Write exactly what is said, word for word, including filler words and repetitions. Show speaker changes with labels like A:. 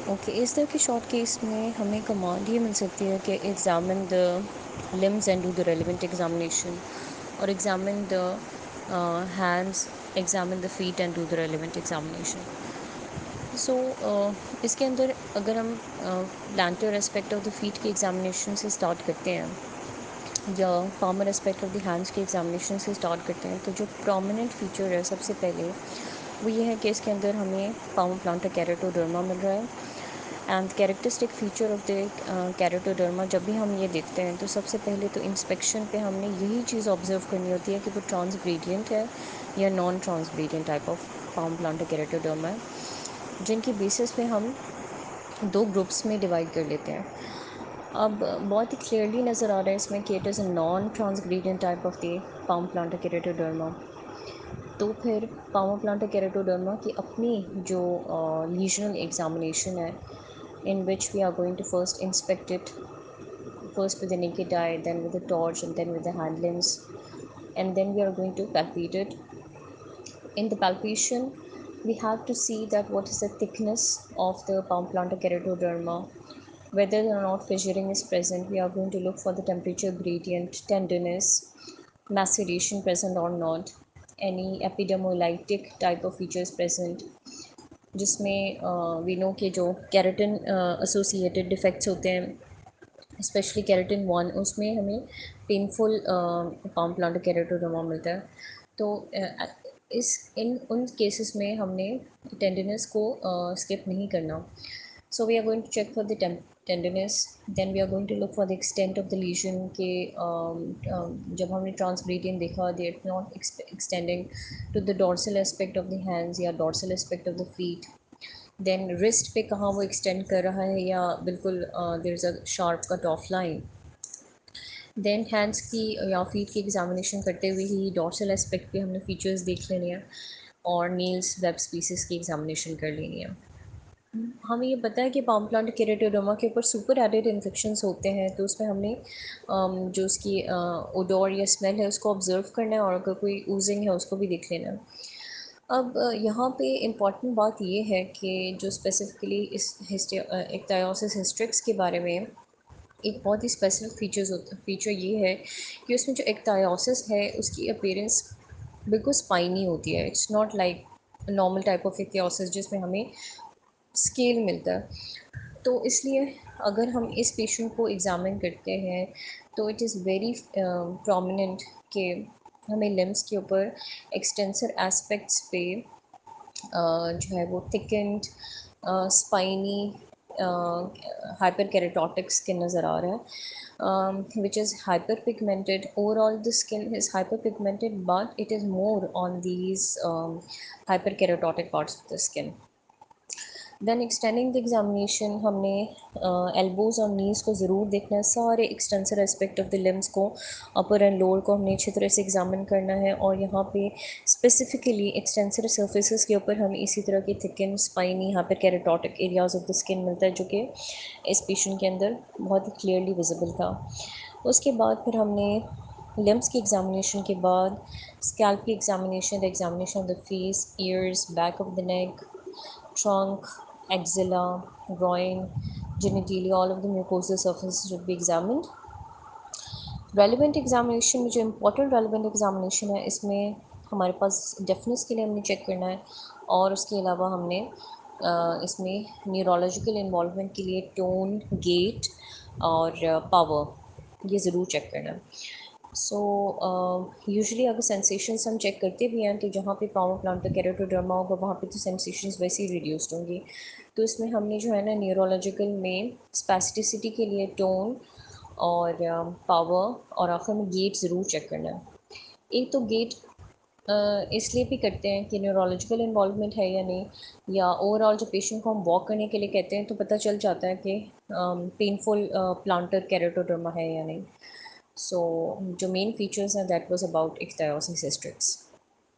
A: Okay, इस तरह के शॉर्ट केस में हमें कमांड ये मिल सकती है कि examine the limbs and do the relevant examination, or examine the uh, hands, examine the feet and do the relevant examination. So so, uh, इसके अंदर अगर हम plantar aspect of the feet के एग्जामिनेशन से स्टार्ट करते हैं या palmar aspect of the hands के एग्जामिनेशन से स्टार्ट करते हैं, तो जो प्रोमिनेंट फीचर है सबसे पहले वो ये है कि इसके अंदर हमें पामर प्लांटर कैरेटोडर्मा मिल रहा है। And characteristic feature of the keratoderma जब भी हम ये देखते हैं तो सबसे पहले तो इंस्पेक्शन पे हमने यही चीज़ ऑब्जर्व करनी होती है कि वो ट्रांसग्रेडिएंट है या non transgradient type of palm plantar keratoderma है, जिनकी बेसिस पे हम दो ग्रुप्स में डिवाइड कर लेते हैं। अब बहुत ही क्लियरली नज़र आ रहा है इसमें कि it is a non transgradient type of the palm plantar keratoderma. तो फिर पाम प्लांटर कैरेटोडर्मा की अपनी जो लीजनल uh, एग्जामिनेशन है, in which we are going to first inspect it, first with the naked eye, then with the torch, and then with the hand lens, and then we are going to palpate it. In the palpation, we have to see that what is the thickness of the palm plantar keratoderma, whether or not fissuring is present. We are going to look for the temperature gradient, tenderness, maceration present or not, any epidermolytic type of features present, जिसमें we know के जो keratin associated defects होते हैं, specially keratin one, उसमें हमें painful palm plantar कैरेटोडर्मा मिलता है। तो uh, इस इन उन केसेस में हमने टेंडरनेस को स्किप uh, नहीं करना। So we are going to check for the tenderness, then we are going to look for the extent of the lesion के um, um, जब हमने ट्रांसग्रेडिएंट देखा they it not extending to the dorsal aspect of the hands या dorsal aspect of the feet. Then wrist पे कहाँ वो extend कर रहा है या बिल्कुल there is a sharp cut off line. Then hands की या फीट की एग्जामिनेशन करते हुए ही डॉर्सल एस्पेक्ट पे हमने फीचर्स देख लेने हैं और नील्स वेब स्पीसीज की एग्जामिनेशन कर लेनी है। हमें ये पता है कि पाम प्लांट केरेटोडर्मा के ऊपर सुपर एडेड इन्फेक्शंस होते हैं, तो उसमें हमने um, जो उसकी ओडोर या स्मेल है उसको ऑब्जर्व करना है, और अगर कोई ऊजिंग है उसको भी देख लेना है। अब यहाँ पे इम्पॉर्टेंट बात ये है कि जो स्पेसिफिकली इस इक्तायोसिस हिस्ट्रिक्स के बारे में एक बहुत ही स्पेसिफिक फीचर्स होता फीचर ये है कि उसमें जो इक्तायोसिस है उसकी अपीयरेंस बिल्कुल स्पाइनी होती है। It's not like normal type of ichthyosis जिसमें हमें स्केल मिलता है। तो इसलिए अगर हम इस पेशेंट को एग्ज़ामिन करते हैं तो इट इज़ वेरी प्रोमिनेंट कि हमें लिम्स के ऊपर एक्सटेंसर एस्पेक्ट्स पे uh, जो है वो thickened spiny hyperkeratotic skin नज़र आ रहा है, which is hyperpigmented. Overall the skin is hyperpigmented but it is more on these hyperkeratotic parts of the skin. Then extending the examination, हमने elbows और knees को ज़रूर देखना है, सारे extensor aspect of the limbs को, upper and lower को हमने अच्छी तरह से एग्जामिन करना है। और यहाँ पे स्पेसिफिकली एक्सटेंसर सर्फेसिस के ऊपर हमें इसी तरह की thicken spiny hyperkeratotic areas of the skin मिलता है, जो कि इस पेशेंट के अंदर बहुत ही क्लियरली विजिबल था। उसके बाद फिर हमने लिम्स की एग्जामिनेशन के बाद स्कैल्प की examination, the examination of the face, ears, back of the neck, trunk, axilla, groin, genitalia, all of the mucosal surfaces should be examined. Relevant examination में जो important relevant examination है, इसमें हमारे पास deafness के लिए हमने चेक करना है, और उसके अलावा हमने इसमें न्यूरोलॉजिकल इन्वॉल्वमेंट के लिए टोन, गेट और पावर ये ज़रूर चेक करना है। सो यूजुअली अगर सेंसेशंस हम चेक करते भी हैं तो जहाँ पे पावर प्लांट का कैरेटोडर्मा होगा वहाँ पे तो सेंसेशंस वैसे ही रिड्यूस्ड होंगी। तो इसमें हमने जो है ना न्यूरोलॉजिकल में स्पेसिफिसिटी के लिए टोन और पावर और आखिर में गेट ज़रूर चेक करना है। एक तो गेट इसलिए भी करते हैं कि न्यूरोलॉजिकल इन्वॉल्वमेंट है या नहीं, या ओवरऑल जो पेशेंट को हम वॉक करने के लिए कहते हैं तो पता चल जाता है कि पेनफुल प्लांटर कैरेटोडर्मा है या नहीं। So, जो मेन फीचर्स हैं दैट वाज अबाउट इक्तायोसिस हिस्ट्रिक्स।